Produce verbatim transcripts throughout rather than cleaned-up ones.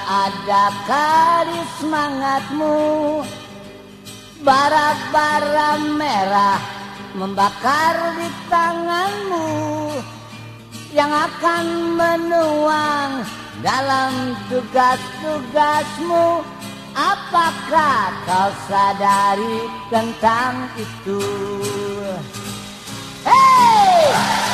adakah di semangatmu bara-bara merah membakar di tanganmu yang akan menuang dalam tugas-tugasmu? Apakah kau sadari tentang itu? Hei!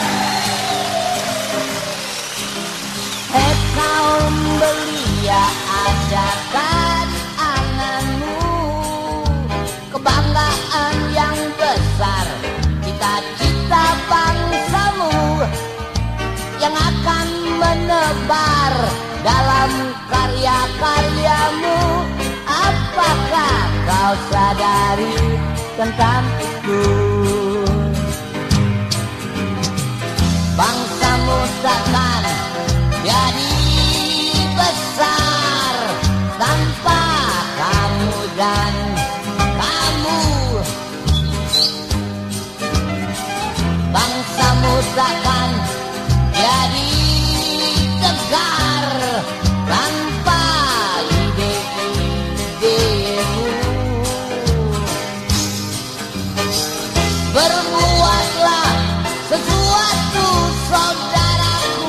Hei kaum belia, adakah di anganmu kebanggaan yang besar, cita-cita bangsamu yang akan menebar dalam karya-karyamu? Apakah kau sadari tentang itu? Bangsamu takkan jadi besar tanpa kamu dan kamu. Bangsamu takkan jadi tegar tanpa ide-idemu. Berbuatlah sesuatu saudaraku,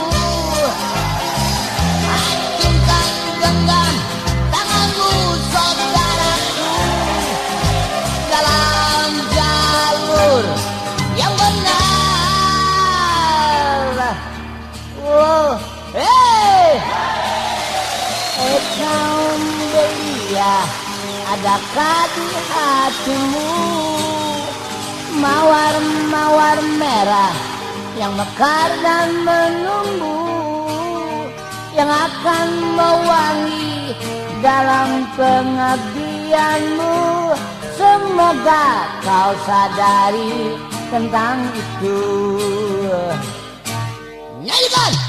acungkan genggam tanganmu saudaraku dalam jalur yang benar. Oh, hey! Hey kaum belia, adakah di hatimu mawar-mawar merah yang mekar dan menunggu, yang akan mewangi dalam pengabdianmu? Semoga kau sadari tentang itu. Nyanyikan!